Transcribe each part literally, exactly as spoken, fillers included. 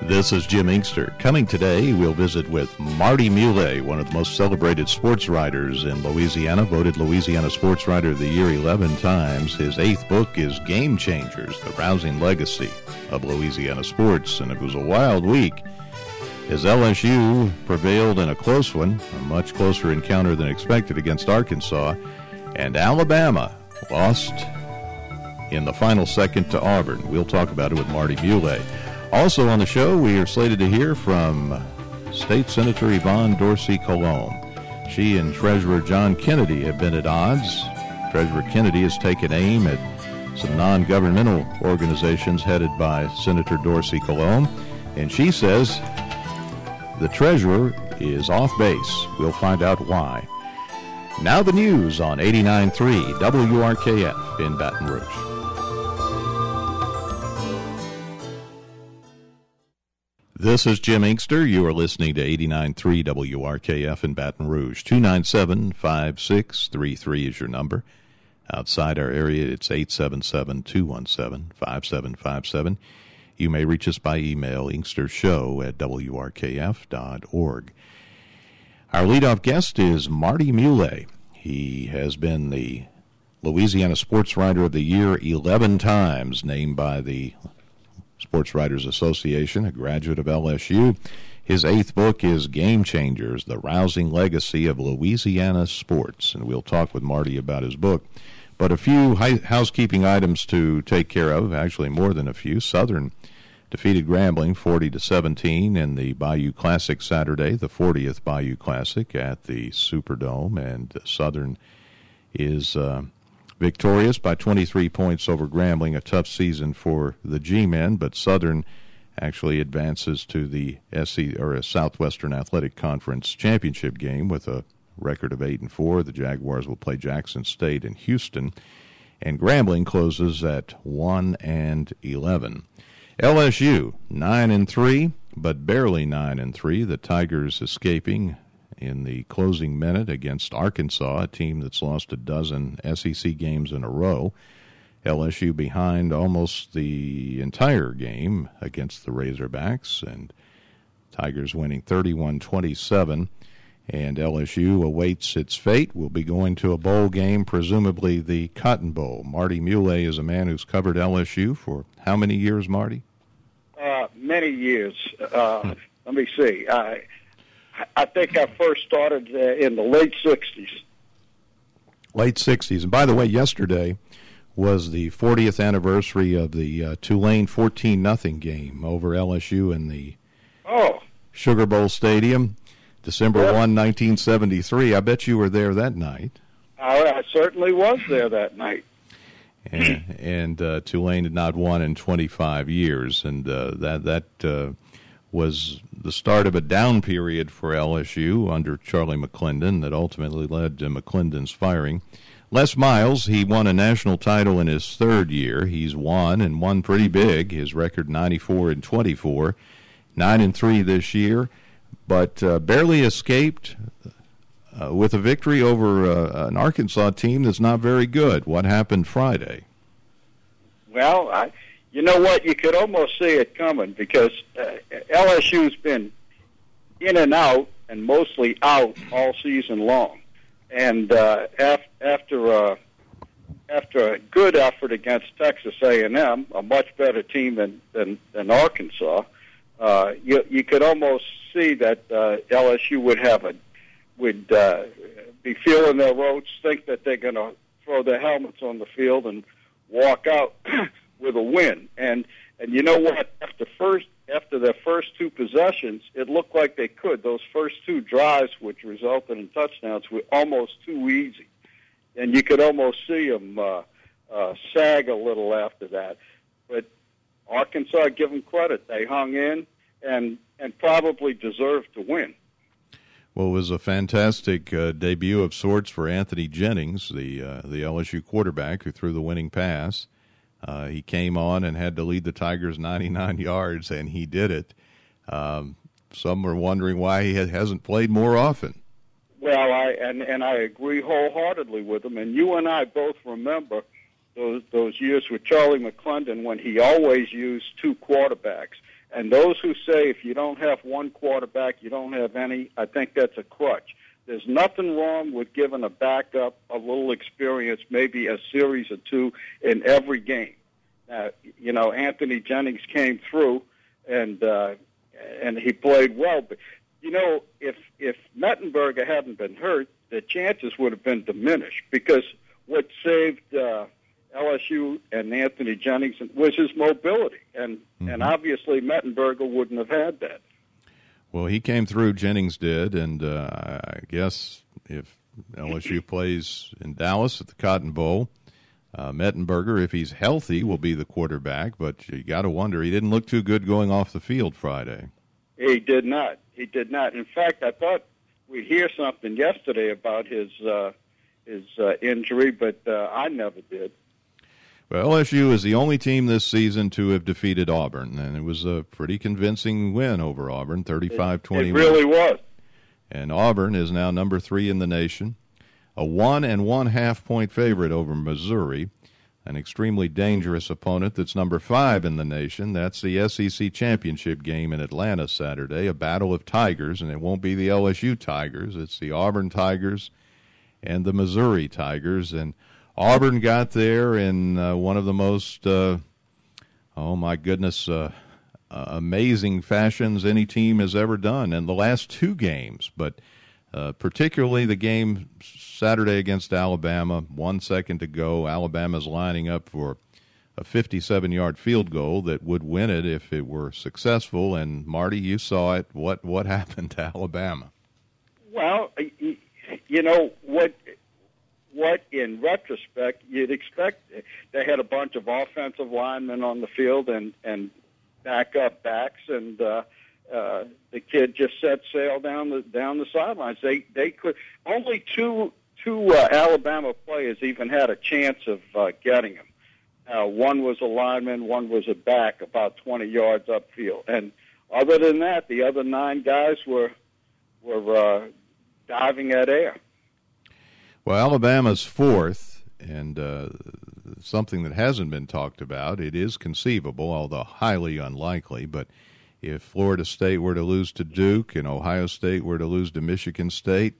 This is Jim Inkster. Coming today, we'll visit with Marty Muley, one of the most celebrated sports writers in Louisiana, voted Louisiana Sports Writer of the Year eleven times. His eighth book is Game Changers, The Rousing Legacy of Louisiana Sports, and it was a wild week as L S U prevailed in a close one, a much closer encounter than expected against Arkansas, and Alabama lost in the final second to Auburn. We'll talk about it with Marty Muley. Also on the show, we are slated to hear from State Senator Yvonne Dorsey Colomb. She and Treasurer John Kennedy have been at odds. Treasurer Kennedy has taken aim at some non-governmental organizations headed by Senator Dorsey Colomb, and she says the treasurer is off base. We'll find out why. Now the news on eighty-nine point three W R K F in Baton Rouge. This is Jim Inkster. You are listening to eighty-nine point three W R K F in Baton Rouge. two nine seven, five six three three is your number. Outside our area, it's eight seven seven, two one seven, five seven five seven. You may reach us by email, inkstershow at W R K F dot org. Our leadoff guest is Marty Muley. He has been the Louisiana Sports Writer of the Year eleven times, named by the Sports Writers Association, a graduate of L S U. His eighth book is Game Changers, The Rousing Legacy of Louisiana Sports, and we'll talk with Marty about his book. But a few housekeeping items to take care of, actually more than a few. Southern defeated Grambling forty to seventeen in the Bayou Classic Saturday, the fortieth Bayou Classic at the Superdome, and Southern is uh, victorious by twenty-three points over Grambling, a tough season for the G-men, but Southern actually advances to the S E or a Southwestern Athletic Conference championship game with a record of eight and four. The Jaguars will play Jackson State in Houston, and Grambling closes at one and eleven. L S U nine and three, but barely nine and three. The Tigers escaping in the closing minute against Arkansas, a team that's lost a dozen S E C games in a row. L S U behind almost the entire game against the Razorbacks, and Tigers winning thirty-one twenty-seven, and L S U awaits its fate. Will be going to a bowl game, presumably the Cotton Bowl. Marty Muley is a man who's covered L S U for how many years, Marty? Uh, many years. Uh, hmm. Let me see. I I think I first started uh, in the late sixties. Late sixties. And by the way, yesterday was the fortieth anniversary of the uh, Tulane fourteen nothing game over L S U in the oh. Sugar Bowl Stadium, December first, nineteen seventy-three. I bet you were there that night. I, I certainly was there that night. And, and uh, Tulane had not won in twenty-five years, and uh, that that uh, was the start of a down period for L S U under Charlie McClendon that ultimately led to McClendon's firing. Les Miles, he won a national title in his third year. He's won and won pretty big. His record ninety-four and twenty-four, nine and three this year, but uh, barely escaped uh, with a victory over uh, an Arkansas team that's not very good. What happened Friday? Well, I, you know what? You could almost see it coming because uh, L S U's been in and out and mostly out all season long. And uh, af- after uh, after a good effort against Texas A and M, a much better team than than, than Arkansas, uh, you you could almost see that uh, L S U would have a would uh, be feeling their oats, think that they're going to throw their helmets on the field and walk out with a win. And and you know what? After first after their first two possessions, it looked like they could. Those first two drives, which resulted in touchdowns, were almost too easy, and you could almost see them uh, uh, sag a little after that. But Arkansas, give them credit; they hung in and and probably deserved to win. Well, it was a fantastic uh, debut of sorts for Anthony Jennings, the uh, the L S U quarterback who threw the winning pass. Uh, he came on and had to lead the Tigers ninety-nine yards, and he did it. Um, some are wondering why he hasn't played more often. Well, I and, and I agree wholeheartedly with him. And you and I both remember those those years with Charlie McClendon when he always used two quarterbacks. And those who say if you don't have one quarterback, you don't have any, I think that's a crutch. There's nothing wrong with giving a backup a little experience, maybe a series or two in every game. Uh, you know, Anthony Jennings came through, and uh, and he played well. But, you know, if if Mettenberger hadn't been hurt, the chances would have been diminished, because what saved uh, L S U and Anthony Jennings was his mobility. And, mm-hmm. and obviously Mettenberger wouldn't have had that. Well, he came through, Jennings did, and uh, I guess if L S U plays in Dallas at the Cotton Bowl, uh, Mettenberger, if he's healthy, will be the quarterback, but you got to wonder, he didn't look too good going off the field Friday. He did not. He did not. In fact, I thought we'd hear something yesterday about his uh, his uh, injury, but uh, I never did. Well, L S U is the only team this season to have defeated Auburn, and it was a pretty convincing win over Auburn, thirty-five twenty-one. It, it really was. And Auburn is now number three in the nation, a one and one-half point favorite over Missouri, an extremely dangerous opponent that's number five in the nation. That's the S E C championship game in Atlanta Saturday, a battle of tigers, and it won't be the L S U Tigers. It's the Auburn Tigers and the Missouri Tigers, and Auburn got there in uh, one of the most, uh, oh my goodness, uh, uh, amazing fashions any team has ever done in the last two games. But uh, particularly the game Saturday against Alabama, one second to go. Alabama's lining up for a fifty-seven-yard field goal that would win it if it were successful. And, Marty, you saw it. What, what happened to Alabama? Well, you know, what – What, in retrospect, you'd expect. They had a bunch of offensive linemen on the field and, and backup backs, and uh, uh, the kid just set sail down the down the sidelines. They they could only two two uh, Alabama players even had a chance of uh, getting him. Uh, one was a lineman, one was a back, about twenty yards upfield, and other than that, the other nine guys were were uh, diving at air. Well, Alabama's fourth, and uh, something that hasn't been talked about, it is conceivable, although highly unlikely, but if Florida State were to lose to Duke and Ohio State were to lose to Michigan State,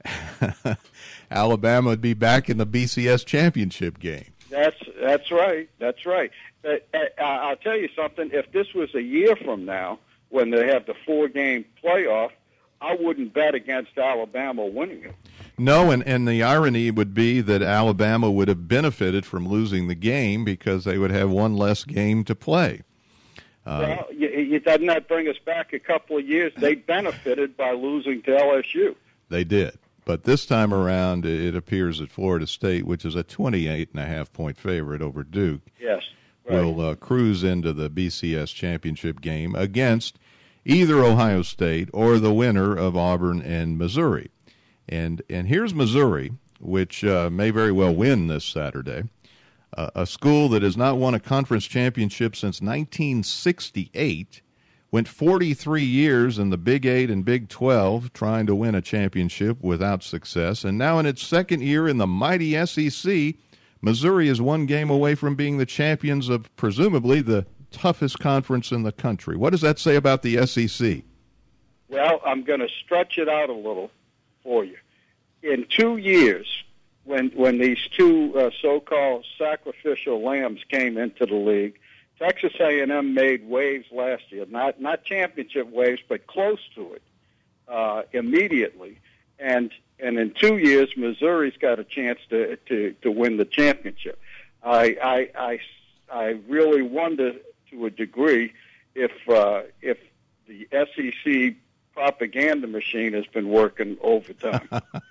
Alabama would be back in the B C S championship game. That's that's right. That's right. Uh, I'll tell you something. If this was a year from now, when they have the four-game playoff, I wouldn't bet against Alabama winning it. No, and, and the irony would be that Alabama would have benefited from losing the game because they would have one less game to play. Uh, well, you, doesn't that bring us back a couple of years? They benefited by losing to L S U. They did. But this time around, it appears that Florida State, which is a twenty-eight and a half point favorite over Duke, yes, right. will uh, cruise into the B C S championship game against either Ohio State or the winner of Auburn and Missouri. And and here's Missouri, which uh, may very well win this Saturday, uh, a school that has not won a conference championship since nineteen sixty-eight, went forty-three years in the Big Eight and Big twelve trying to win a championship without success, and now in its second year in the mighty S E C, Missouri is one game away from being the champions of presumably the toughest conference in the country. What does that say about the S E C? Well, I'm going to stretch it out a little for you. In two years, when when these two uh, so-called sacrificial lambs came into the league, Texas A and M made waves last year. Not not championship waves, but close to it uh, immediately. And and in two years, Missouri's got a chance to to, to win the championship. I, I I I really wonder to a degree if uh, if the S E C propaganda machine has been working overtime.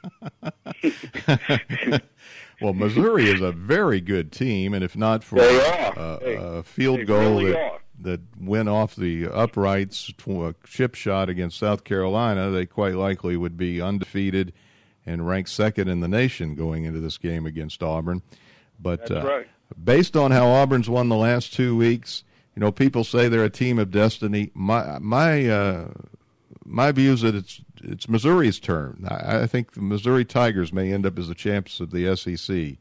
Well, Missouri is a very good team, and if not for they a, are. a, They, a field they goal really that, are. that went off the uprights to a chip shot against South Carolina, they quite likely would be undefeated and ranked second in the nation going into this game against Auburn. But That's uh, right. based on how Auburn's won the last two weeks, you know, people say they're a team of destiny. My my uh, my view is that it's it's Missouri's turn. I, I think the Missouri Tigers may end up as the champs of the S E C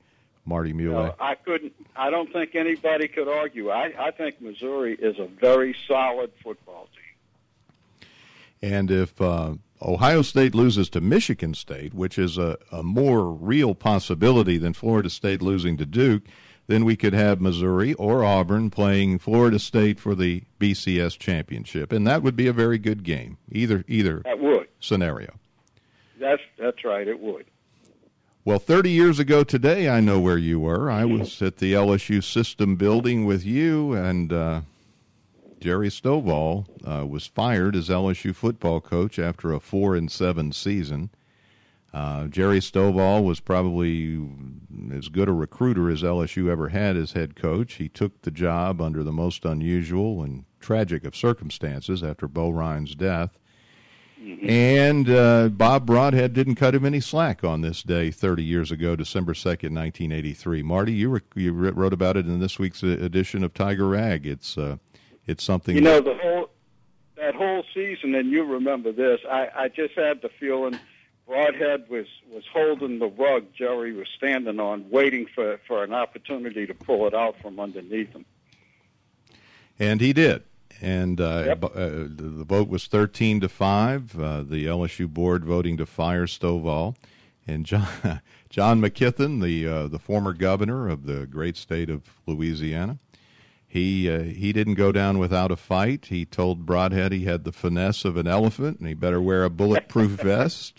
Marty Muley. You know, I couldn't. I don't think anybody could argue. I, I think Missouri is a very solid football team. And if uh, Ohio State loses to Michigan State, which is a, a more real possibility than Florida State losing to Duke, then we could have Missouri or Auburn playing Florida State for the B C S championship, and that would be a very good game. Either either that would. scenario. That's that's right. It would. Well, thirty years ago today, I know where you were. I was at the L S U System building with you, and uh, Jerry Stovall uh, was fired as L S U football coach after a four and seven season. Uh, Jerry Stovall was probably as good a recruiter as L S U ever had as head coach. He took the job under the most unusual and tragic of circumstances after Bo Ryan's death. Mm-hmm. And uh, Bob Broadhead didn't cut him any slack on this day thirty years ago, December second, nineteen eighty-three. Marty, you, were, you wrote about it in this week's edition of Tiger Rag. It's uh, it's something. You know, the whole that whole season, and you remember this, I, I just had the feeling Broadhead was, was holding the rug Jerry was standing on, waiting for, for an opportunity to pull it out from underneath him. And he did. And uh, yep. uh, the vote was thirteen to five. Uh, the L S U board voting to fire Stovall, and John John McKithen, the uh, the former governor of the great state of Louisiana, he uh, he didn't go down without a fight. He told Broadhead he had the finesse of an elephant, and he better wear a bulletproof vest.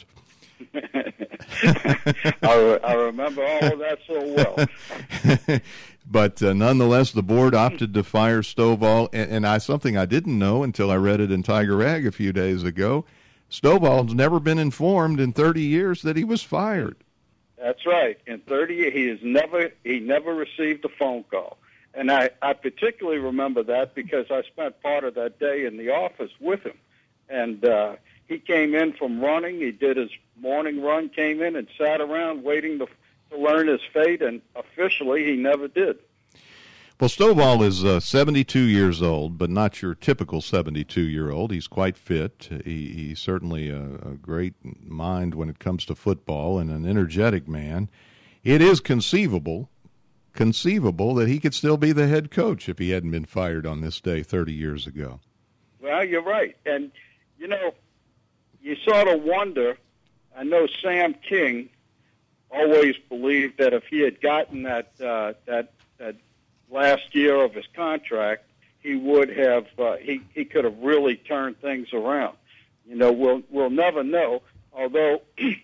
I, I remember all of that so well. But uh, nonetheless, the board opted to fire Stovall, and, and I something I didn't know until I read it in Tiger Rag a few days ago. Stovall's never been informed in thirty years that he was fired. That's right. In thirty years, he has never he never received a phone call, and I, I particularly remember that because I spent part of that day in the office with him, and uh, he came in from running. He did his morning run, came in and sat around waiting to. to learn his fate, and officially he never did. Well, Stovall is uh, seventy-two years old, but not your typical seventy-two-year-old. He's quite fit. He, he's certainly a, a great mind when it comes to football and an energetic man. It is conceivable, conceivable that he could still be the head coach if he hadn't been fired on this day thirty years ago. Well, you're right. And, you know, you sort of wonder, I know Sam King always believed that if he had gotten that uh, that that last year of his contract, he would have uh, he he could have really turned things around. You know, we'll we'll never know. Although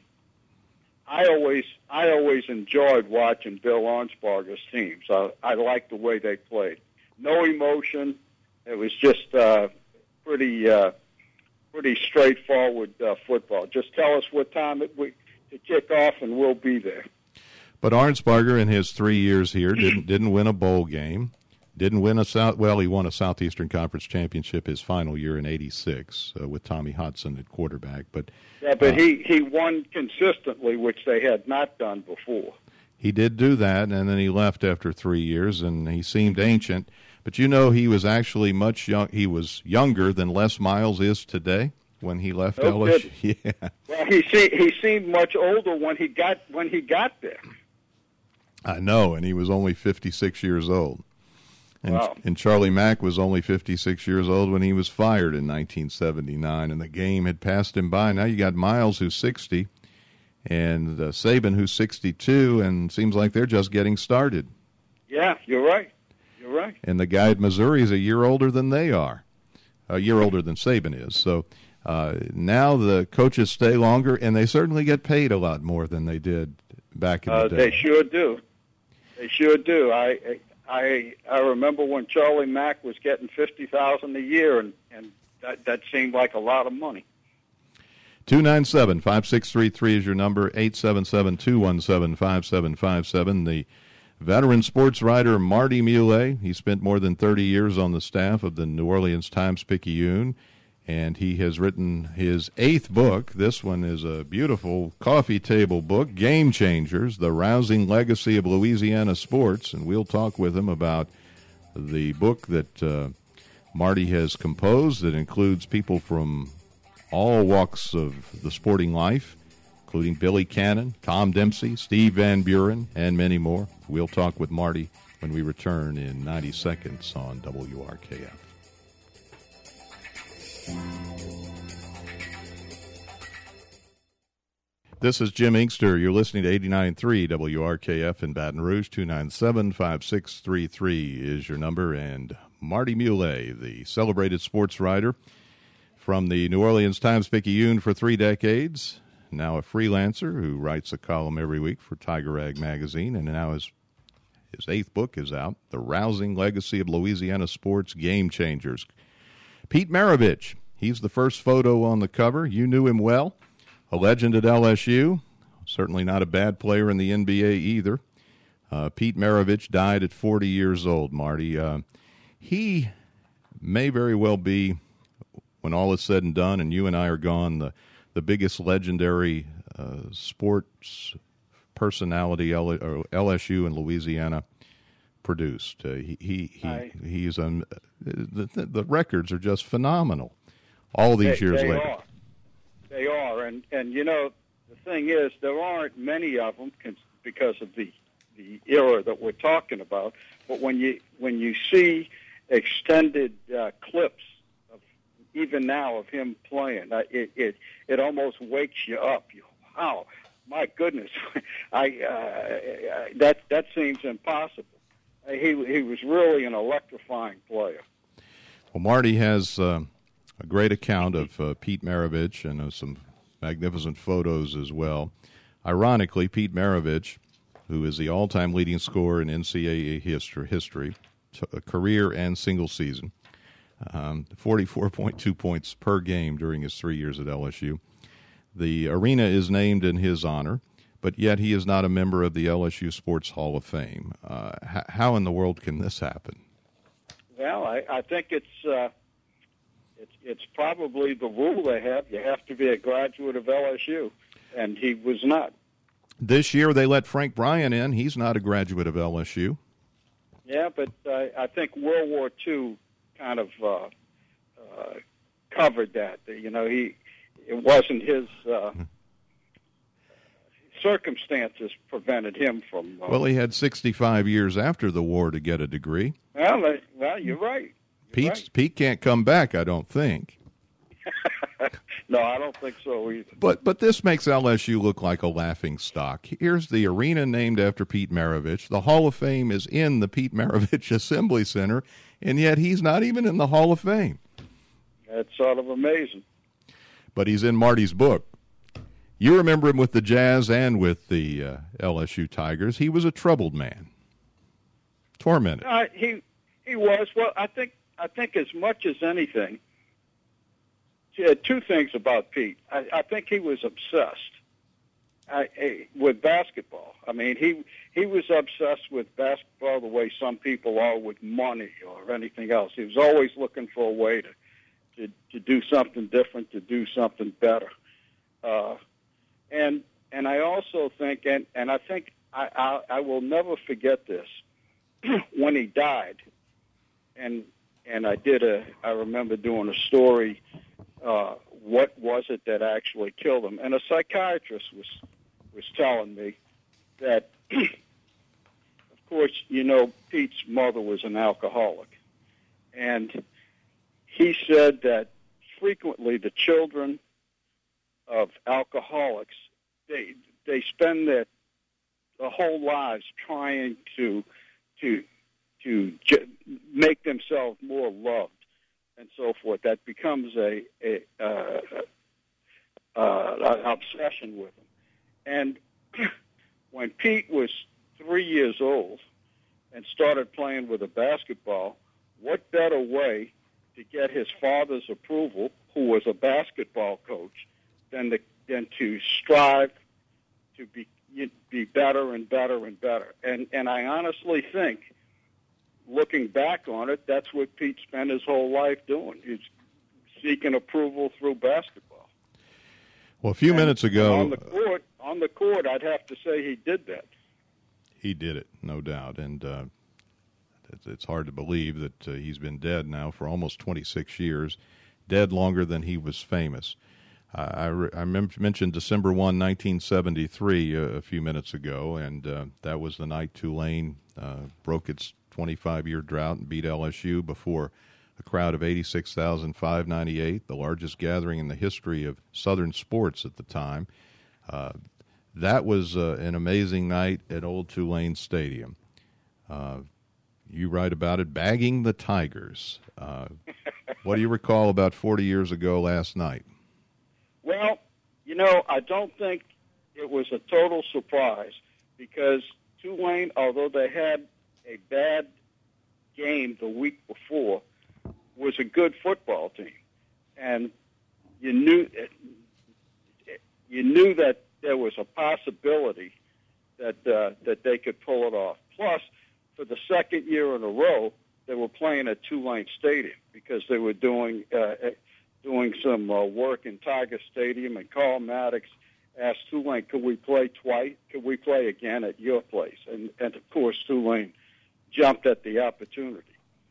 I always I always enjoyed watching Bill Arnsparger's teams. I, I liked the way they played. No emotion. It was just uh, pretty uh, pretty straightforward uh, football. Just tell us what time it we. to kick off, and we'll be there. But Arnsparger, in his three years here, didn't didn't win a bowl game, didn't win a South. Well, he won a Southeastern Conference championship his final year in eighty-six uh, with Tommy Hodson at quarterback. But yeah, but uh, he he won consistently, which they had not done before. He did do that, and then he left after three years, and he seemed ancient. But you know, he was actually much young. He was younger than Les Miles is today. When he left no L S U, yeah. Well, he see, he seemed much older when he got when he got there. I know, and he was only fifty-six years old. And, wow. and Charlie Mack was only fifty-six years old when he was fired in nineteen seventy-nine, and the game had passed him by. Now you got Miles, who's sixty, and uh, Saban, who's sixty-two, and seems like they're just getting started. Yeah, you're right. You're right. And the guy at Missouri is a year older than they are, a year older than Saban is. So. Uh, now the coaches stay longer, and they certainly get paid a lot more than they did back in the uh, day. They sure do. They sure do. I I I remember when Charlie Mack was getting fifty thousand a year, and and that that seemed like a lot of money. Two nine seven five six three three is your number. Eight seven seven two one seven five seven five seven. The veteran sports writer Marty Muley. He spent more than thirty years on the staff of the New Orleans Times-Picayune. And he has written his eighth book. This one is a beautiful coffee table book, Game Changers, The Rousing Legacy of Louisiana Sports. And we'll talk with him about the book that uh, Marty has composed that includes people from all walks of the sporting life. including Billy Cannon, Tom Dempsey, Steve Van Buren, and many more. We'll talk with Marty when we return in ninety seconds on W R K F. This is Jim Inkster. You're listening to eighty-nine point three W R K F in Baton Rouge. two nine seven, five six three three is your number. And Marty Muley, the celebrated sports writer from the New Orleans Times-Picayune for three decades, now a freelancer who writes a column every week for Tiger Rag magazine, and now his, his eighth book is out, The Rousing Legacy of Louisiana Sports Game Changers. Pete Maravich, he's the first photo on the cover. You knew him well. A legend at L S U, certainly not a bad player in the N B A either. Uh, Pete Maravich died at forty years old, Marty. Uh, he may very well be, when all is said and done and you and I are gone, the, the biggest legendary uh, sports personality L- L S U and Louisiana produced. Uh, he he, he he's um, the, the records are just phenomenal all these they, years they later. Are. They are, and, and you know, the thing is, there aren't many of them because of the the era that we're talking about. But when you when you see extended uh, clips of even now of him playing, uh, it, it it almost wakes you up. You, wow, my goodness, I uh, that that seems impossible. He he was really an electrifying player. Well, Marty has. Uh... A great account of uh, Pete Maravich and uh, some magnificent photos as well. Ironically, Pete Maravich, who is the all-time leading scorer in N C double A history, history t- a career and single season, um, forty-four point two points per game during his three years at L S U. The arena is named in his honor, but yet he is not a member of the L S U Sports Hall of Fame. Uh, h- how in the world can this happen? Well, I, I think it's... Uh... It's, it's probably the rule they have. You have to be a graduate of L S U, and he was not. This year they let Frank Bryan in. He's not a graduate of L S U. Yeah, but uh, I think World War Two kind of uh, uh, covered that. You know, he it wasn't his uh, circumstances prevented him from. Uh, well, he had sixty-five years after the war to get a degree. Well, uh, well, you're right. Pete right. Pete can't come back, I don't think. No, I don't think so either. But but this makes L S U look like a laughing stock. Here's the arena named after Pete Maravich. The Hall of Fame is in the Pete Maravich Assembly Center, and yet he's not even in the Hall of Fame. That's sort of amazing. But he's in Marty's book. You remember him with the Jazz and with the uh, L S U Tigers. He was a troubled man. Tormented. Uh, he he was. Well, I think I think as much as anything, uh, two things about Pete. I, I think he was obsessed I, I, with basketball. I mean, he he was obsessed with basketball the way some people are with money or anything else. He was always looking for a way to to, to do something different, to do something better. Uh, and and I also think, and, and I think I, I, I will never forget this, when he died, and and I did a, I remember doing a story, uh, what was it that actually killed him? And a psychiatrist was was telling me that, of course, you know, Pete's mother was an alcoholic. And he said that frequently the children of alcoholics, they they spend their, their whole lives trying to to to j- make themselves more loved and so forth. That becomes a, a uh, uh, an obsession with them. And when Pete was three years old and started playing with a basketball, what better way to get his father's approval, who was a basketball coach, than to, than to strive to be be better and better and better. And and I honestly think, looking back on it, that's what Pete spent his whole life doing. He's seeking approval through basketball. Well, a few and minutes ago, on the court, on the court, I'd have to say he did that. He did it, no doubt, and uh, it's, it's hard to believe that uh, he's been dead now for almost twenty-six years, dead longer than he was famous. I, I, I mentioned December first, nineteen seventy-three, uh, a few minutes ago, and uh, that was the night Tulane uh, broke its twenty-five-year drought and beat L S U before a crowd of eighty-six thousand five hundred ninety-eight, the largest gathering in the history of Southern sports at the time. Uh, that was uh, an amazing night at Old Tulane Stadium. Uh, you write about it, bagging the Tigers. Uh, what do you recall about forty years ago last night? Well, you know, I don't think it was a total surprise because Tulane, although they had a bad game the week before, was a good football team, and you knew you knew that there was a possibility that uh, that they could pull it off. Plus, for the second year in a row, they were playing at Tulane Stadium because they were doing uh, doing some uh, work in Tiger Stadium, and Carl Maddox asked Tulane, could we play twice? Could we play again at your place? And, and of course, Tulane jumped at the opportunity.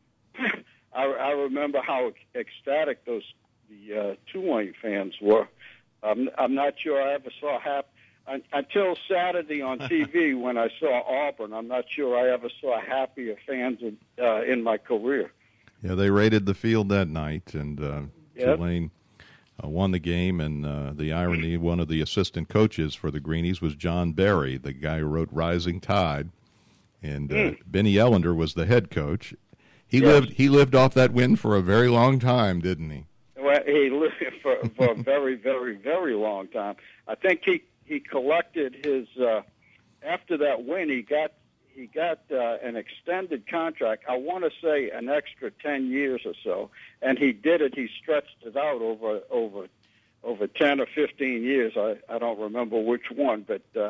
I, I remember how ecstatic those the uh, Tulane fans were. Um, I'm not sure I ever saw hap- until Saturday on T V when I saw Auburn. I'm not sure I ever saw happier fans in, uh, in my career. Yeah, they raided the field that night, and uh, yep. Tulane uh, won the game. And uh, the irony, one of the assistant coaches for the Greenies was John Barry, the guy who wrote Rising Tide, and uh, mm. Benny Ellender was the head coach. He yes. lived. He lived off that win for a very long time, didn't he? Well, he lived for, for a very, very, very long time. I think he, he collected his uh, after that win. He got he got uh, an extended contract. I want to say an extra ten years or so, and he did it. He stretched it out over over over ten or fifteen years. I, I don't remember which one, but uh,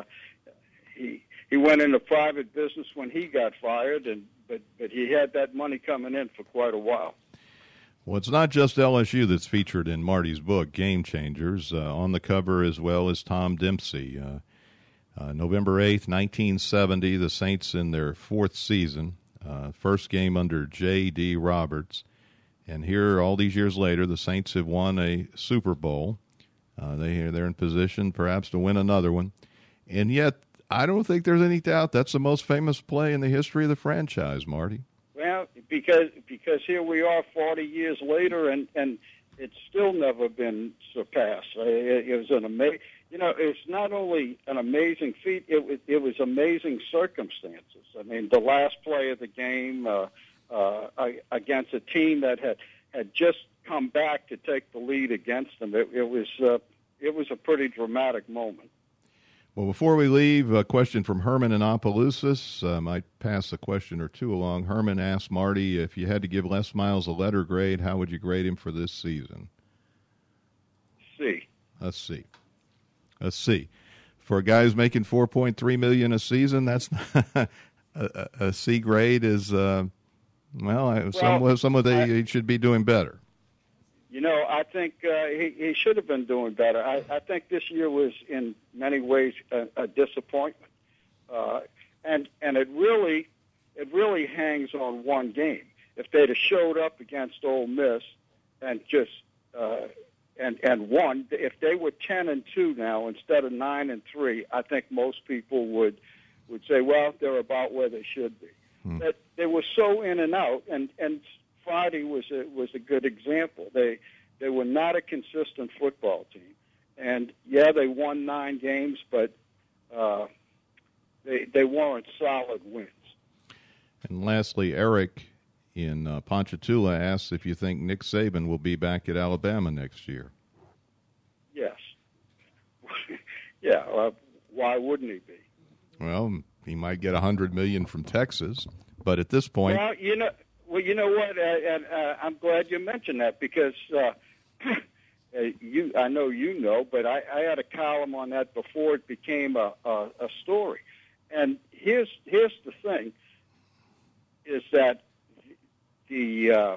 he he went into private business when he got fired, and but but he had that money coming in for quite a while. Well, it's not just L S U that's featured in Marty's book, Game Changers. Uh, on the cover as well as Tom Dempsey. Uh, uh, November eighth, nineteen seventy, the Saints in their fourth season. Uh, first game under J D. Roberts. And here, all these years later, the Saints have won a Super Bowl. Uh, they, they're in position perhaps to win another one. And yet, I don't think there's any doubt that's the most famous play in the history of the franchise, Marty. Well, because because here we are forty years later, and, and it's still never been surpassed. It, it was an amazing, you know, it's not only an amazing feat, it was, it was amazing circumstances. I mean, the last play of the game uh, uh, against a team that had, had just come back to take the lead against them, it, it was uh, it was a pretty dramatic moment. Well, before we leave, a question from Herman in Opelousas. I might pass a question or two along. Herman asked Marty, if you had to give Les Miles a letter grade, how would you grade him for this season? C. A C. A C. For a guy who's making four point three million dollars a season, that's not a, a, a C grade is, uh, well, well some, some of the, he should be doing better. You know, I think uh, he, he should have been doing better. I, I think this year was, in many ways, a, a disappointment, uh, and and it really it really hangs on one game. If they'd have showed up against Ole Miss and just uh, and and won, if they were ten and two now instead of nine and three, I think most people would would say, well, they're about where they should be. Hmm. But they were so in and out, and and. Friday was a, was a good example. They they were not a consistent football team, and yeah, they won nine games, but uh, they they weren't solid wins. And lastly, Eric in uh, Ponchatoula asks if you think Nick Saban will be back at Alabama next year. Yes. yeah. Uh, why wouldn't he be? Well, he might get a hundred million from Texas, but at this point, well, you know. Well, you know what, uh, and uh, I'm glad you mentioned that because uh, you, I know you know, but I, I had a column on that before it became a, a, a story. And here's here's the thing: is that the uh,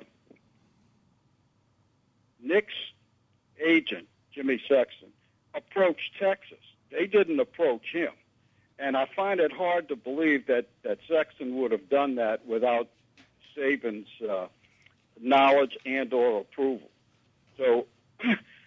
Nick's agent, Jimmy Sexton, approached Texas. They didn't approach him, and I find it hard to believe that that Sexton would have done that without Saban's uh, knowledge and or approval. So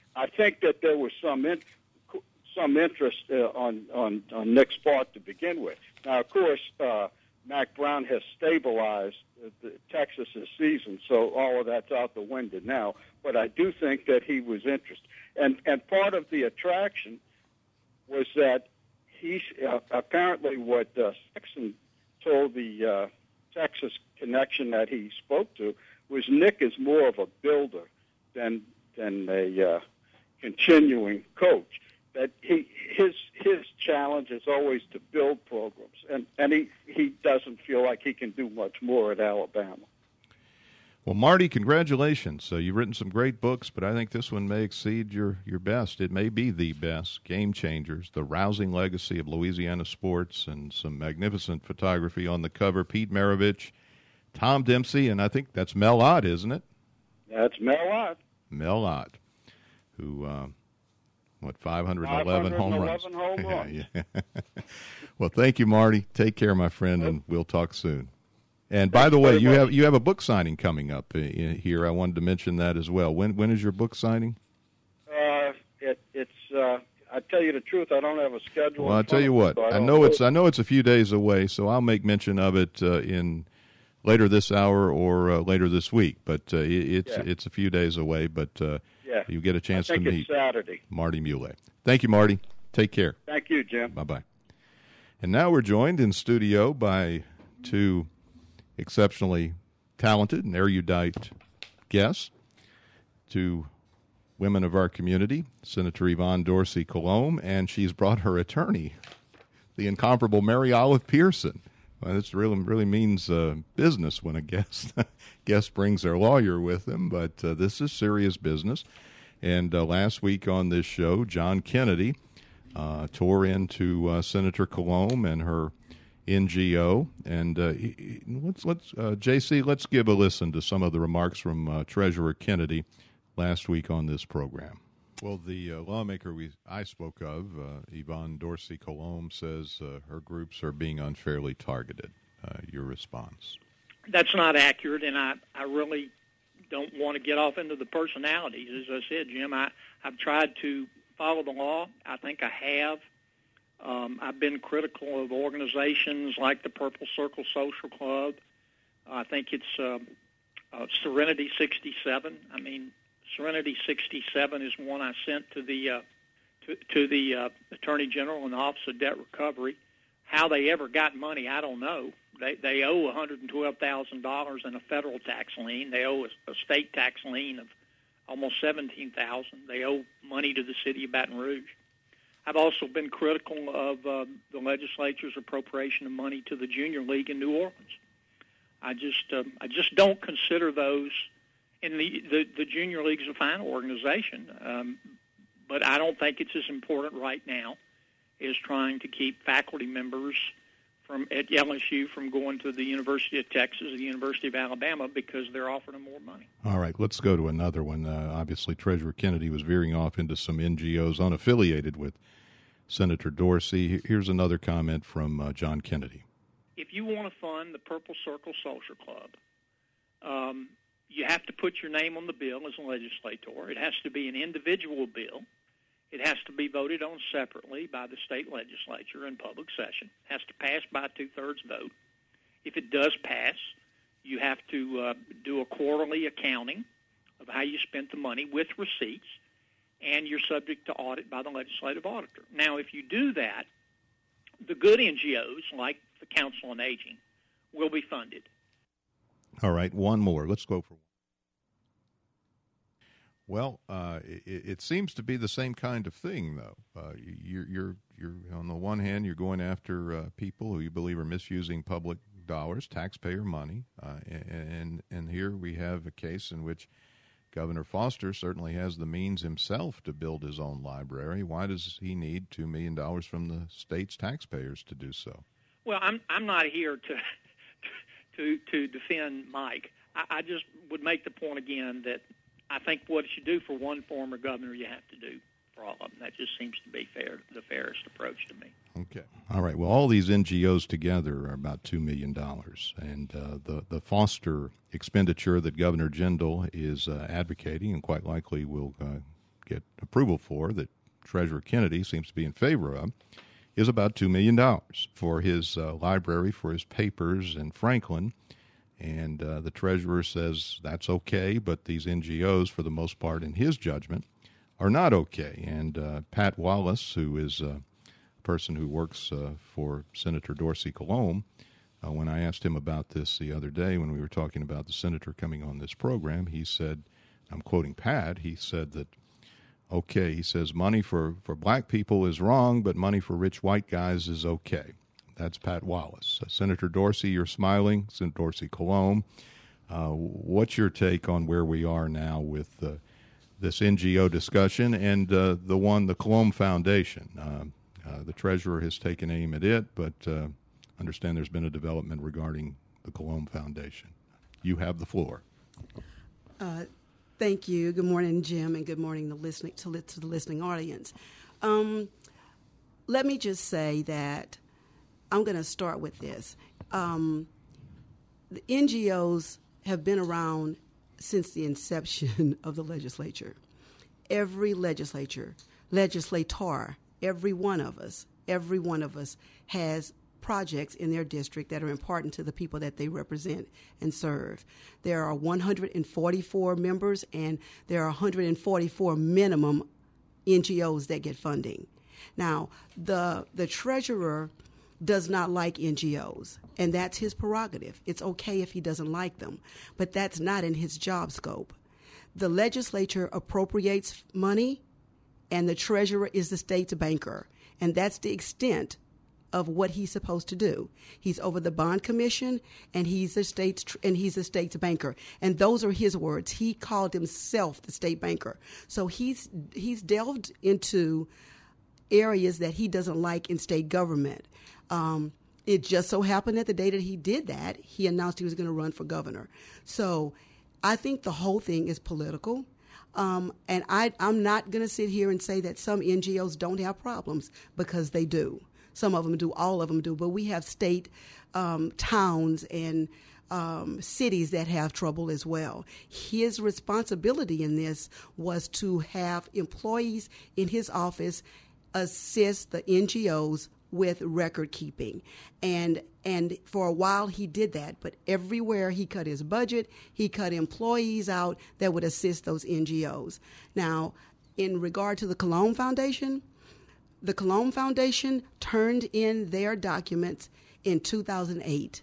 I think that there was some in, some interest uh, on, on on Nick's part to begin with. Now, of course, uh, Mack Brown has stabilized uh, the Texas's season, so all of that's out the window now. But I do think that he was interested, and and part of the attraction was that he's uh, apparently what uh, Sexton told the uh, Texas connection that he spoke to was Nick is more of a builder than than a uh, continuing coach. That he his his challenge is always to build programs, and and he he doesn't feel like he can do much more at Alabama. Well, Marty, congratulations. So you've written some great books, but I think this one may exceed your, your best. It may be the best. Game Changers, The Rousing Legacy of Louisiana Sports, and some magnificent photography on the cover. Pete Maravich, Tom Dempsey, and I think that's Mel Ott, isn't it? That's Mel Ott. Mel Ott, who, uh, what, five hundred eleven home runs? home runs. yeah, yeah. Well, thank you, Marty. Take care, my friend, and we'll talk soon. And by the way, you have you have a book signing coming up uh, here. I wanted to mention that as well. When when is your book signing? Uh, it, it's. Uh, I tell you the truth, I don't have a schedule. Well, I'll tell you what. I, I know it's I know it's a few days away, so I'll make mention of it uh, in later this hour or uh, later this week. But uh, it, it's yeah. it's a few days away. But uh, yeah. you get a chance I think to meet it's Saturday. Marty Muley. Thank you, Marty. Take care. Thank you, Jim. Bye bye. And now we're joined in studio by two exceptionally talented and erudite guests, two women of our community, Senator Yvonne Dorsey Colomb, and she's brought her attorney, the incomparable Mary Olive Pearson. Well, this really really means uh, business when a guest guest brings their lawyer with them, but uh, this is serious business. And uh, last week on this show, John Kennedy uh, tore into uh, Senator Colomb and her N G O, and uh, let's let's uh, J C, let's give a listen to some of the remarks from uh, Treasurer Kennedy last week on this program. Well, the uh, lawmaker we I spoke of, uh, Yvonne Dorsey Colomb, says uh, her groups are being unfairly targeted. Uh, your response? That's not accurate, and I, I really don't want to get off into the personalities. As I said, Jim, I, I've tried to follow the law. I think I have. Um, I've been critical of organizations like the Purple Circle Social Club. I think it's uh, uh, Serenity sixty-seven. I mean, Serenity sixty-seven is one I sent to the uh, to, to the uh, Attorney General and the Office of Debt Recovery. How they ever got money, I don't know. They they owe one hundred twelve thousand dollars in a federal tax lien. They owe a, a state tax lien of almost seventeen thousand dollars. They owe money to the city of Baton Rouge. I've also been critical of uh, the legislature's appropriation of money to the Junior League in New Orleans. I just uh, I just don't consider those, and the, the, the Junior League is a fine organization, um, but I don't think it's as important right now as trying to keep faculty members from at L S U from going to the University of Texas or the University of Alabama because they're offering them more money. All right, let's go to another one. Uh, obviously, Treasurer Kennedy was veering off into some N G Os unaffiliated with Senator Dorsey. Here's another comment from uh, John Kennedy. If you want to fund the Purple Circle Social Club, um, you have to put your name on the bill as a legislator. It has to be an individual bill. It has to be voted on separately by the state legislature in public session. It has to pass by a two-thirds vote. If it does pass, you have to uh, do a quarterly accounting of how you spent the money with receipts, and you're subject to audit by the legislative auditor. Now, if you do that, the good N G Os, like the Council on Aging, will be funded. All right, one more. Let's go for one. Well, uh, it, it seems to be the same kind of thing, though. Uh, you're, you're, you're on the one hand, you're going after uh, people who you believe are misusing public dollars, taxpayer money, uh, and and here we have a case in which Governor Foster certainly has the means himself to build his own library. Why does he need two million dollars from the state's taxpayers to do so? Well, I'm I'm not here to to to defend Mike. I, I just would make the point again that I think what you do for one former governor, you have to do for all of them. That just seems to be fair, the fairest approach to me. Okay. All right. Well, all these N G Os together are about two million dollars. And uh, the, the Foster expenditure that Governor Jindal is uh, advocating and quite likely will uh, get approval for, that Treasurer Kennedy seems to be in favor of, is about two million dollars for his uh, library, for his papers in Franklin. And uh, the treasurer says that's okay, but these N G Os, for the most part, in his judgment, are not okay. And uh, Pat Wallace, who is a person who works uh, for Senator Dorsey Colomb, uh, when I asked him about this the other day when we were talking about the senator coming on this program, he said, I'm quoting Pat, he said that, okay, he says money for, for black people is wrong, but money for rich white guys is okay. That's Pat Wallace. Uh, Senator Dorsey, you're smiling. Senator Dorsey Colomb, uh, what's your take on where we are now with uh, this N G O discussion and uh, the one, the Colomb Foundation? Uh, uh, the treasurer has taken aim at it, but uh, understand there's been a development regarding the Colomb Foundation. You have the floor. Uh, thank you. Good morning, Jim, and good morning to, listening, to, li- to the listening audience. Um, let me just say that I'm going to start with this. Um, the N G Os have been around since the inception of the legislature. Every legislature, legislator, every one of us, every one of us has projects in their district that are important to the people that they represent and serve. There are one hundred forty-four members, and there are one hundred forty-four minimum N G Os that get funding. Now, the the treasurer does not like N G Os, and that's his prerogative. It's okay if he doesn't like them, but that's not in his job scope. The legislature appropriates money, and the treasurer is the state's banker, and that's the extent of what he's supposed to do. He's over the bond commission, and he's the state's tr- and he's the state's banker, and those are his words. He called himself the state banker, so he's he's delved into areas that he doesn't like in state government. Um, it just so happened that the day that he did that, he announced he was going to run for governor. So I think the whole thing is political. Um, and I, I'm not going to sit here and say that some N G Os don't have problems, because they do. Some of them do, all of them do. But we have state um, towns and um, cities that have trouble as well. His responsibility in this was to have employees in his office assist the N G Os with record keeping. And and for a while he did that, but everywhere he cut his budget, he cut employees out that would assist those N G Os. Now, in regard to the Colomb Foundation, the Colomb Foundation turned in their documents in two thousand eight.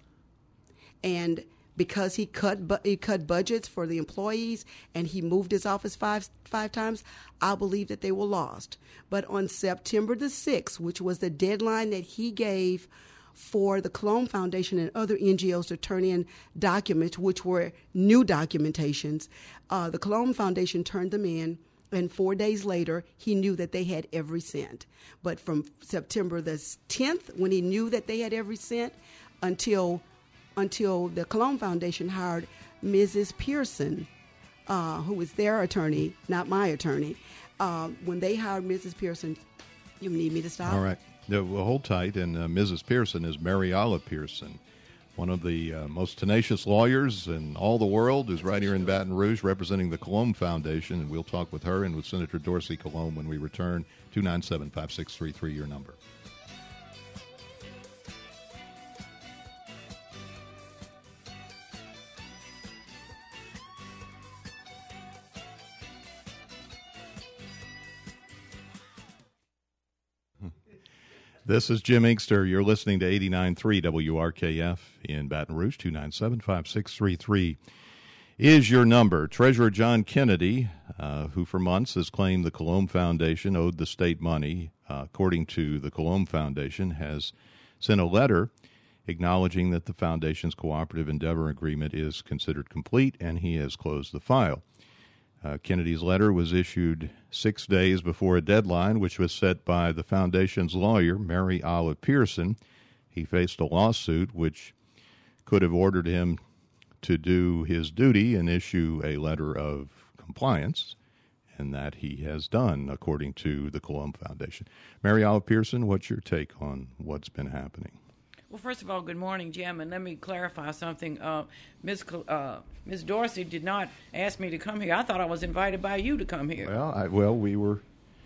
And because he cut bu- he cut budgets for the employees and he moved his office five five times, I believe that they were lost. But on September the sixth, which was the deadline that he gave for the Colomb Foundation and other N G Os to turn in documents, which were new documentations, uh, the Colomb Foundation turned them in, and four days later, he knew that they had every cent. But from September the tenth, when he knew that they had every cent, until until the Colomb Foundation hired Missus Pearson, uh, who was their attorney, not my attorney. Uh, when they hired Missus Pearson, you need me to stop? All right. No, well, hold tight. And uh, Missus Pearson is Mary Olive Pearson, one of the uh, most tenacious lawyers in all the world, who's right here in Baton Rouge representing the Colomb Foundation. And we'll talk with her and with Senator Dorsey Colomb when we return. two nine seven, five six three three, your number. This is Jim Inkster. You're listening to eighty-nine point three W R K F in Baton Rouge. two nine seven, five six three three is your number. Treasurer John Kennedy, uh, who for months has claimed the Colomb Foundation owed the state money, uh, according to the Colomb Foundation, has sent a letter acknowledging that the foundation's cooperative endeavor agreement is considered complete, and he has closed the file. Uh, Kennedy's letter was issued six days before a deadline, which was set by the foundation's lawyer, Mary Olive Pearson. He faced a lawsuit which could have ordered him to do his duty and issue a letter of compliance, and that he has done, according to the Colomb Foundation. Mary Olive Pearson, what's your take on what's been happening? Well, first of all, good morning, Jim, and let me clarify something. Uh, Miz Cl- uh, Miz Dorsey did not ask me to come here. I thought I was invited by you to come here. Well, I, well, we were,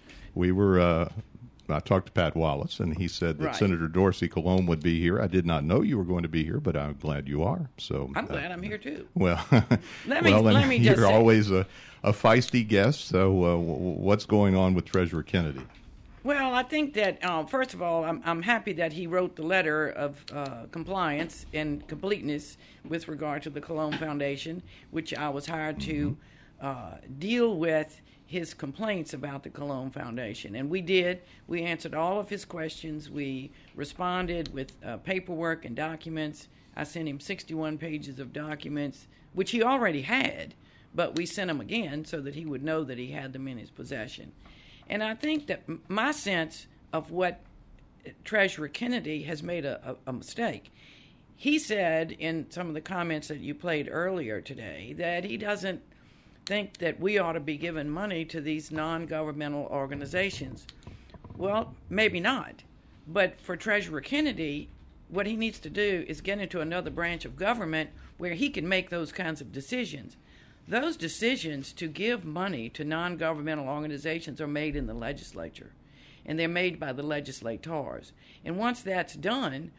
we were. Uh, I talked to Pat Wallace, and he said that Right. Senator Dorsey Colon would be here. I did not know you were going to be here, but I'm glad you are. So I'm uh, glad I'm here too. Well, Let me- well, and let me you're just say- always a, a feisty guest. So, uh, w- what's going on with Treasurer Kennedy? Well, I think that, um, first of all, I'm, I'm happy that he wrote the letter of uh, compliance and completeness with regard to the Cologne Foundation, which I was hired to uh, deal with his complaints about the Cologne Foundation. And we did. We answered all of his questions. We responded with uh, paperwork and documents. I sent him sixty-one pages of documents, which he already had, but we sent them again so that he would know that he had them in his possession. And I think that m- my sense of what Treasurer Kennedy has made a, a, a mistake. He said in some of the comments that you played earlier today that he doesn't think that we ought to be giving money to these non-governmental organizations. Well, maybe not. But for Treasurer Kennedy, what he needs to do is get into another branch of government where he can make those kinds of decisions. Those decisions to give money to non-governmental organizations are made in the legislature, and they're made by the legislators. And once that's done,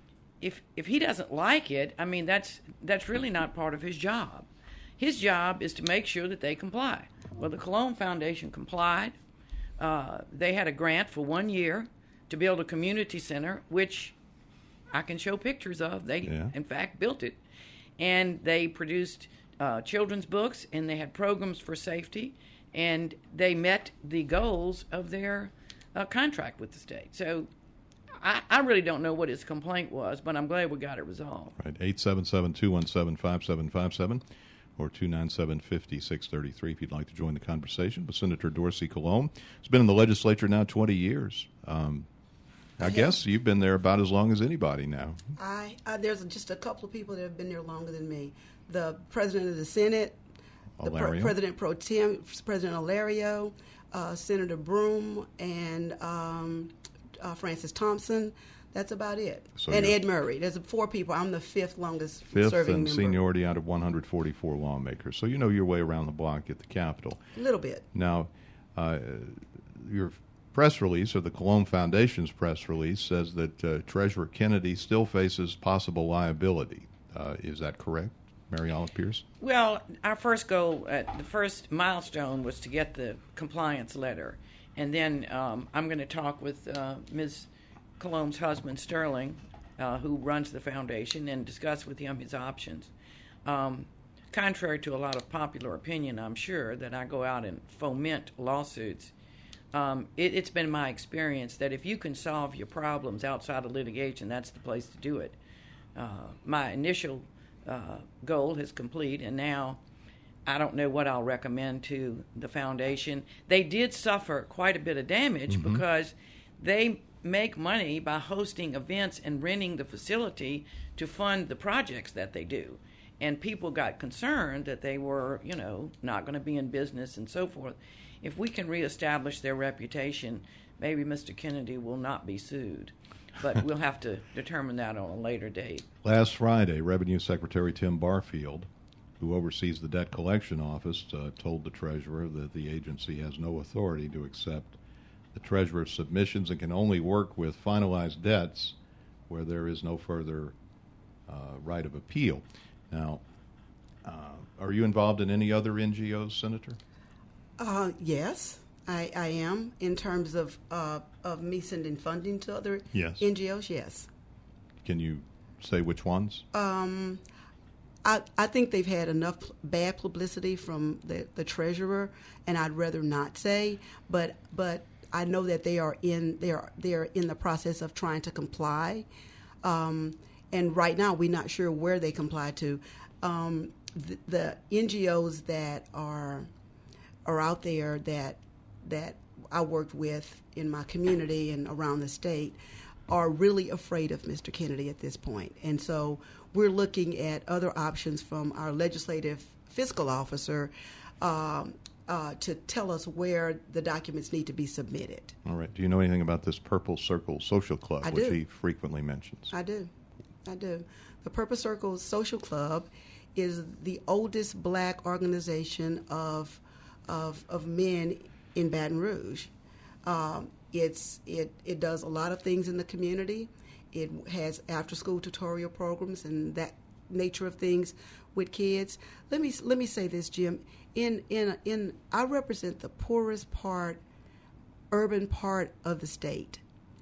if if he doesn't like it, I mean, that's that's really not part of his job. His job is to make sure that they comply. Well, the Cologne Foundation complied. Uh, they had a grant for one year to build a community center, which I can show pictures of. They, Yeah. in fact, built it. And they produced uh, children's books, and they had programs for safety, and they met the goals of their uh, contract with the state. So I, I really don't know what his complaint was, but I'm glad we got it resolved. Right, eight seven seven, two one seven, five seven five seven or two nine seven, five six three three if you'd like to join the conversation with Senator Dorsey Colon. He's been in the legislature now twenty years. Um, I guess you've been there about as long as anybody now. I, I there's just a couple of people that have been there longer than me. The president of the Senate, the Alario. pre- president pro tem, President Alario, uh, Senator Broom, and um, uh, Francis Thompson. That's about it. So and you're- Ed Murray. There's four people. I'm the fifth longest Fifth serving in member. seniority out of one hundred forty-four lawmakers. So you know your way around the block at the Capitol. A little bit. Now, uh, your press release, or the Cologne Foundation's press release, says that uh, Treasurer Kennedy still faces possible liability. Uh, is that correct, Mary Olive Pierce? Well, our first goal, uh, the first milestone was to get the compliance letter. And then um, I'm going to talk with uh, Miz Cologne's husband, Sterling, uh, who runs the foundation, and discuss with him his options. Um, contrary to a lot of popular opinion, I'm sure, that I go out and foment lawsuits, um, it, it's been my experience that if you can solve your problems outside of litigation, that's the place to do it. Uh, my initial uh, goal is complete, and now I don't know what I'll recommend to the foundation. They did suffer quite a bit of damage Mm-hmm. because they make money by hosting events and renting the facility to fund the projects that they do. And people got concerned that they were, you know, not going to be in business and so forth. If we can reestablish their reputation, maybe Mister Kennedy will not be sued. But we'll have to determine that on a later date. Last Friday, Revenue Secretary Tim Barfield, who oversees the Debt Collection Office, uh, told the Treasurer that the agency has no authority to accept the Treasurer's submissions and can only work with finalized debts where there is no further uh, right of appeal. Now, uh, are you involved in any other N G Os, Senator? Uh, yes, I, I am. In terms of uh, of me sending funding to other Yes. N G Os, yes. Can you say which ones? Um, I, I think they've had enough bad publicity from the, the treasurer, and I'd rather not say. But but I know that they are in they are they are in the process of trying to comply, um, and right now we're not sure where they comply to. Um, the, the N G Os that are are out there that that I worked with in my community and around the state are really afraid of Mister Kennedy at this point. And so we're looking at other options from our legislative fiscal officer um, uh, to tell us where the documents need to be submitted. All right. Do you know anything about this Purple Circle Social Club, I which do. he frequently mentions? I do. I do. The Purple Circle Social Club is the oldest black organization of of, of men in Baton Rouge. Um, it's it it does a lot of things in the community. It has after-school tutorial programs and that nature of things with kids. Let me let me say this, Jim. In in in I represent the poorest part, urban part of the state,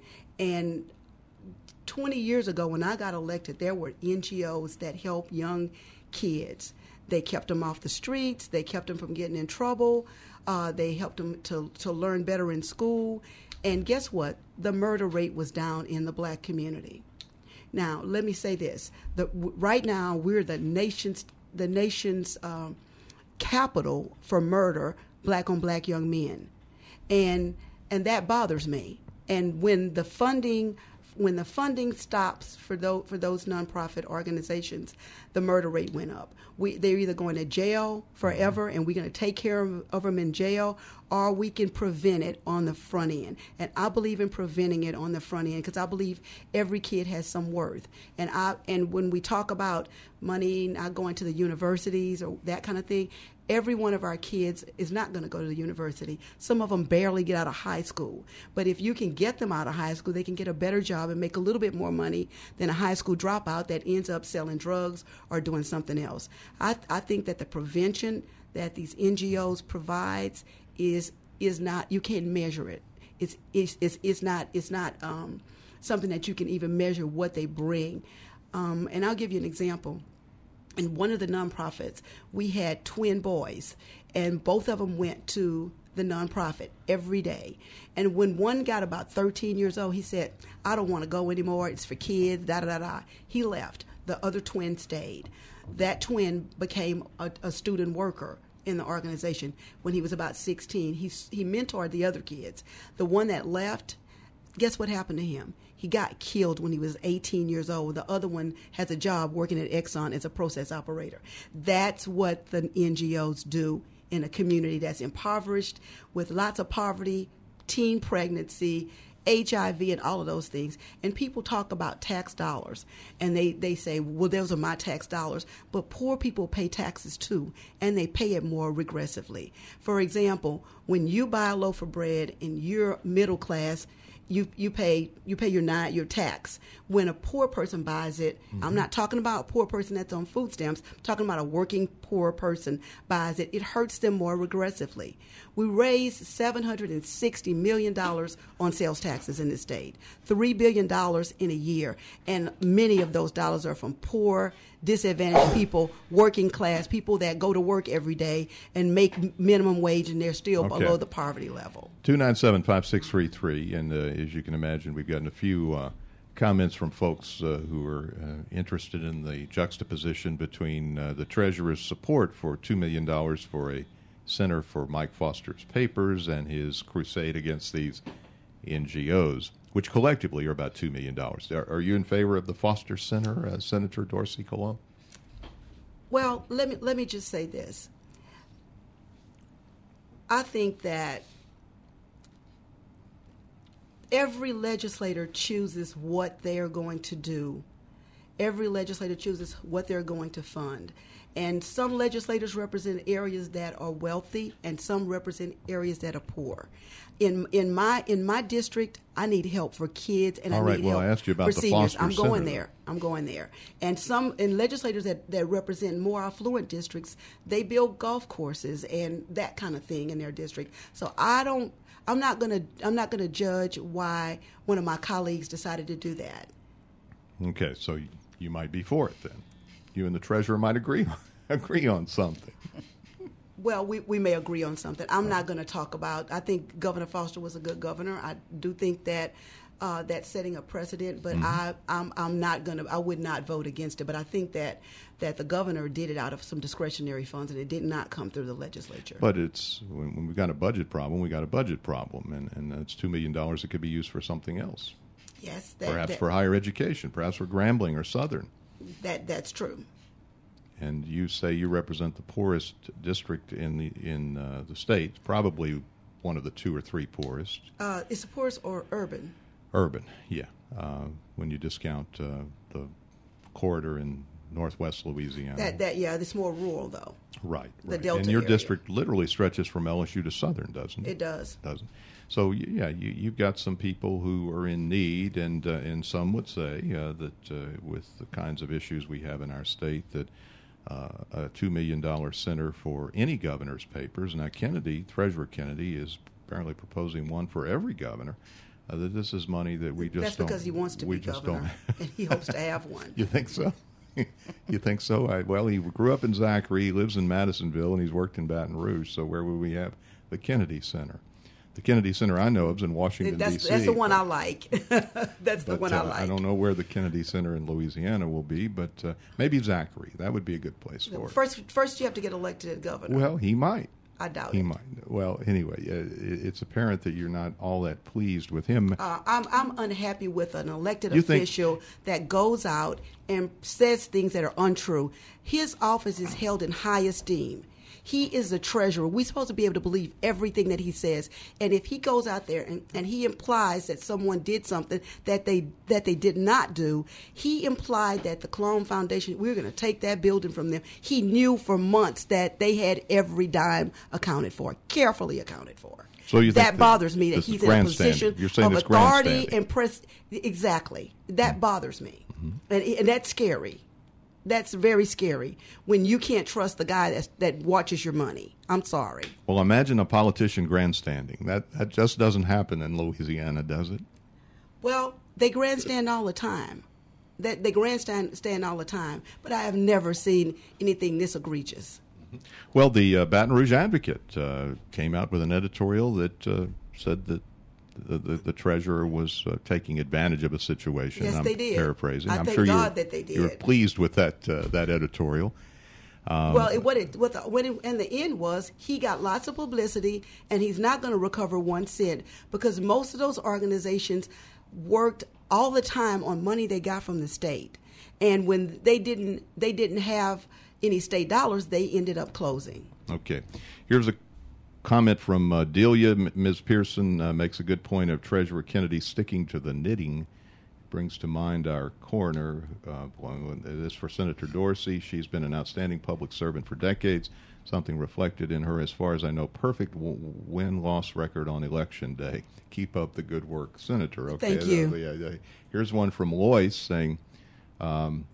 and twenty years ago when I got elected, there were N G Os that help young kids. They kept them off the streets. They kept them from getting in trouble. Uh, they helped them to to learn better in school. And guess what? The murder rate was down in the black community. Now, let me say this: the, right now we're the nation's the nation's um, capital for murder, black on black young men, and and that bothers me. And when the funding when the funding stops for those for those nonprofit organizations, the murder rate went up. We they're either going to jail forever, and we're going to take care of, of them in jail, or we can prevent it on the front end. And I believe in preventing it on the front end because I believe every kid has some worth. And I and when we talk about money not going to the universities or that kind of thing, every one of our kids is not going to go to the university. Some of them barely get out of high school. But if you can get them out of high school, they can get a better job and make a little bit more money than a high school dropout that ends up selling drugs or doing something else. I, I think that the prevention that these N G Os provides is is not, you can't measure it. It's it's it's, it's not it's not um, something that you can even measure what they bring. Um, and I'll give you an example. In one of the nonprofits, we had twin boys, and both of them went to the nonprofit every day. And when one got about thirteen years old, he said, I don't want to go anymore. It's for kids, da, da, da, da. He left. The other twin stayed. That twin became a, a student worker in the organization when he was about sixteen. He, he mentored the other kids. The one that left, guess what happened to him? He got killed when he was eighteen years old. The other one has a job working at Exxon as a process operator. That's what the N G Os do in a community that's impoverished with lots of poverty, teen pregnancy, H I V, and all of those things. And people talk about tax dollars, and they, they say, well, those are my tax dollars. But poor people pay taxes too, and they pay it more regressively. For example, when you buy a loaf of bread and you're middle class, You you pay you pay your nine, your tax. When a poor person buys it, mm-hmm. I'm not talking about a poor person that's on food stamps. I'm talking about a working poor person buys it. It hurts them more regressively. We raised seven hundred sixty million dollars on sales taxes in this state, three billion dollars in a year, and many of those dollars are from poor, disadvantaged people, working class, people that go to work every day and make minimum wage, and they're still okay. below the poverty level. two nine seven, five six three three, and uh, as you can imagine, we've gotten a few uh, comments from folks uh, who are uh, interested in the juxtaposition between uh, the Treasurer's support for two million dollars for a center for Mike Foster's papers and his crusade against these N G Os, which collectively are about two million dollars. Are, are you in favor of the Foster Center, uh, Senator Dorsey Colón? Well, let me let me just say this. I think that every legislator chooses what they are going to do. Every legislator chooses what they're going to fund. And some legislators represent areas that are wealthy, and some represent areas that are poor. In in my in my district, I need help for kids, and All I right, need well, help I asked you about for the seniors. Foster I'm going Center. there. I'm going there. And some and legislators that, that represent more affluent districts, they build golf courses and that kind of thing in their district. So I don't. I'm not gonna. I'm not gonna judge why one of my colleagues decided to do that. Okay, so you, you might be for it then. You and the treasurer might agree agree on something. Well, we, we may agree on something. I'm not going to talk about. I think Governor Foster was a good governor. I do think that uh, that's setting a precedent. But mm-hmm. I I'm I'm not going to. I would not vote against it. But I think that that the governor did it out of some discretionary funds, and it did not come through the legislature. But it's when, when we got a budget problem, we got a budget problem, and and that's two million dollars that could be used for something else. Yes, that, perhaps that, for higher education, perhaps for Grambling or Southern. That that's true. And you say you represent the poorest district in the in uh, the state, probably one of the two or three poorest. Uh, it's the poorest or urban? Urban, yeah. Uh, when you discount uh, the corridor in northwest Louisiana. That that yeah, it's more rural though. Right, The right. Delta and your area. district literally stretches from L S U to Southern, doesn't it? It does. Doesn't. So y- yeah, you, you've got some people who are in need, and uh, and some would say uh, that uh, with the kinds of issues we have in our state, that uh, a two million dollar center for any governor's papers. Now Kennedy, Treasurer Kennedy, is apparently proposing one for every governor. Uh, that this is money that we just That's don't. because he wants to we be just governor, don't. and he hopes to have one. You think so? You think so? I, well, he grew up in Zachary, he lives in Madisonville, and he's worked in Baton Rouge. So where would we have the Kennedy Center? The Kennedy Center I know of is in Washington, That's, D C that's the one but, I like. That's the but, one uh, I like. I don't know where the Kennedy Center in Louisiana will be, but uh, maybe Zachary. That would be a good place for it. First, first you have to get elected as governor. Well, he might. I doubt he it. might. Well, anyway, uh, it, it's apparent that you're not all that pleased with him. Uh, I'm I'm unhappy with an elected You think- official that goes out and says things that are untrue. His office is held in high esteem. He is the treasurer. We're supposed to be able to believe everything that he says. And if he goes out there and, and he implies that someone did something that they that they did not do, he implied that the Cologne Foundation, we were going to take that building from them. He knew for months that they had every dime accounted for, carefully accounted for. So you think that that bothers me that this is he's in a grandstanding. position You're saying of it's authority grandstanding. and press. Exactly, that bothers me, Mm-hmm. and, and that's scary. That's very scary when you can't trust the guy that's, that watches your money. I'm sorry. Well, imagine a politician grandstanding. That that just doesn't happen in Louisiana, does it? Well, they grandstand all the time. That they grandstand stand all the time, but I have never seen anything this egregious. Well, the uh, Baton Rouge Advocate uh, came out with an editorial that uh, said that the, the, the treasurer was uh, taking advantage of a situation. Yes, I'm they did. paraphrasing. I I'm thank sure God you're, that they did. you're pleased with that uh, that editorial. Um, well, it, what it what the, when it, and the end was he got lots of publicity, and he's not going to recover one cent because most of those organizations worked all the time on money they got from the state, and when they didn't they didn't have any state dollars, they ended up closing. Okay. Here's a comment from uh, Delia. M- Miz Pearson uh, makes a good point of Treasurer Kennedy sticking to the knitting. Brings to mind our coroner. Uh, this for Senator Dorsey. She's been an outstanding public servant for decades, something reflected in her, as far as I know, perfect w- win-loss record on Election Day. Keep up the good work, Senator. Okay. Thank you. Uh, uh, here's one from Lois saying, um,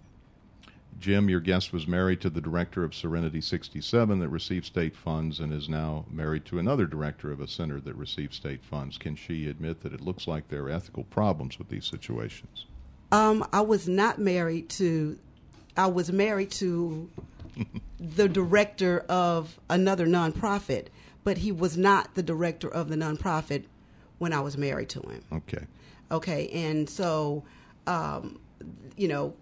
Jim, your guest was married to the director of Serenity sixty-seven that received state funds and is now married to another director of a center that received state funds. Can she admit that it looks like there are ethical problems with these situations? Um, I was not married to. I was married to the director of another nonprofit, but he was not the director of the nonprofit when I was married to him. Okay. Okay, and so, um, you know,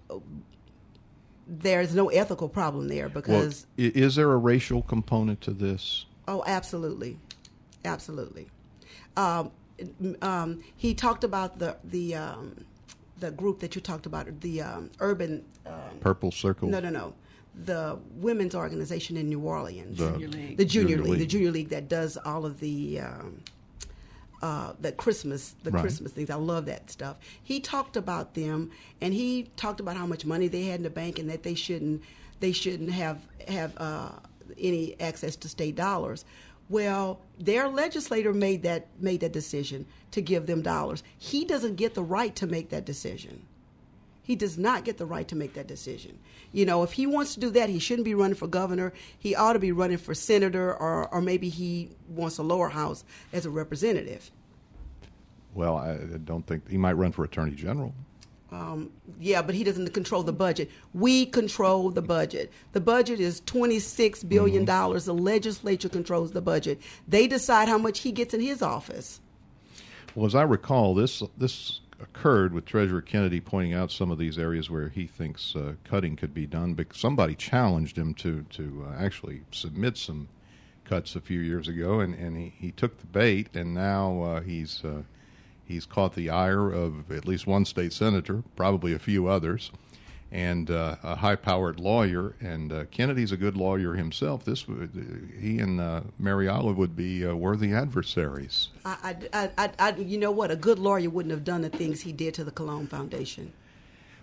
there's no ethical problem there because. Well, i- is there a racial component to this? Oh, absolutely, absolutely. Um, um, he talked about the the um, the group that you talked about, the um, urban. Um, Purple Circle? No, no, no. The women's organization in New Orleans. The- Junior League. The junior, Junior league, the League. junior league that does all of the um, uh, the Christmas, the Right. Christmas things. I love that stuff. He talked about them, and he talked about how much money they had in the bank, and that they shouldn't they shouldn't have have uh, any access to state dollars. Well, their legislator made that made that decision to give them dollars. He doesn't get the right to make that decision. He does not get the right to make that decision. You know, if he wants to do that, he shouldn't be running for governor. He ought to be running for senator, or, or maybe he wants a lower house as a representative. Well, I don't think he might run for attorney general. Um, yeah, but he doesn't control the budget. We control the budget. The budget is twenty-six billion dollars. Mm-hmm. The legislature controls the budget. They decide how much he gets in his office. Well, as I recall, this this occurred with Treasurer Kennedy pointing out some of these areas where he thinks uh, cutting could be done. Because somebody challenged him to to uh, actually submit some cuts a few years ago, and, and he, he took the bait, and now uh, he's uh, he's caught the ire of at least one state senator, probably a few others, and uh, a high-powered lawyer. And uh, Kennedy's a good lawyer himself. This would, he and uh, Mary Olive would be uh, worthy adversaries. I, I, I, I, you know what? A good lawyer wouldn't have done the things he did to the Cologne Foundation.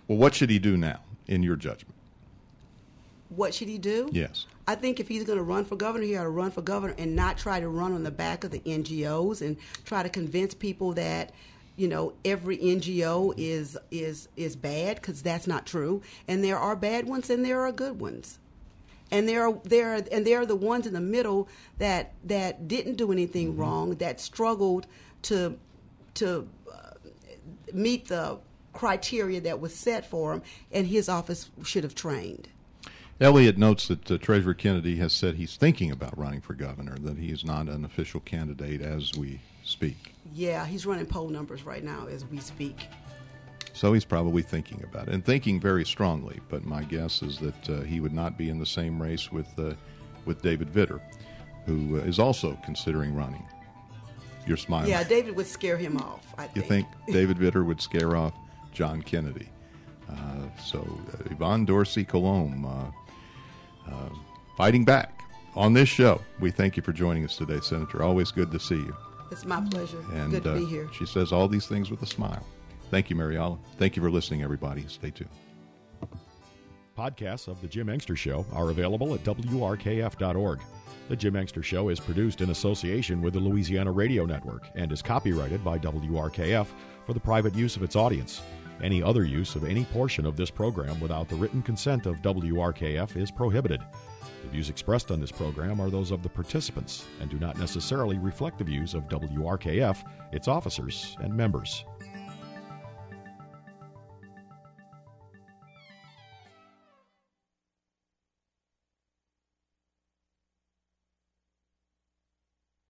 Well, what should he do now, in your judgment? What should he do? Yes. I think if he's going to run for governor, he ought to run for governor and not try to run on the back of the N G Os and try to convince people that, you know, every N G O is is is bad, because that's not true. And there are bad ones and there are good ones. And there are there are, and there are the ones in the middle that that didn't do anything mm-hmm. wrong, that struggled to to uh, meet the criteria that was set for him, and his office should have trained. Elliott notes that uh, Treasurer Kennedy has said he's thinking about running for governor, that he is not an official candidate as we speak. Yeah, he's running poll numbers right now as we speak. So he's probably thinking about it, and thinking very strongly. But my guess is that uh, he would not be in the same race with uh, with David Vitter, who uh, is also considering running. You're smiling. Yeah, David would scare him off, I think. You think David Vitter would scare off John Kennedy? Uh, so uh, Yvonne Dorsey Colomb uh, uh, fighting back on this show. We thank you for joining us today, Senator. Always good to see you. It's my pleasure. And, good to uh, be here. She says all these things with a smile. Thank you, Mariala. Thank you for listening, everybody. Stay tuned. Podcasts of The Jim Engster Show are available at W R K F dot org. The Jim Engster Show is produced in association with the Louisiana Radio Network and is copyrighted by W R K F for the private use of its audience. Any other use of any portion of this program without the written consent of W R K F is prohibited. The views expressed on this program are those of the participants and do not necessarily reflect the views of W R K F, its officers, and members.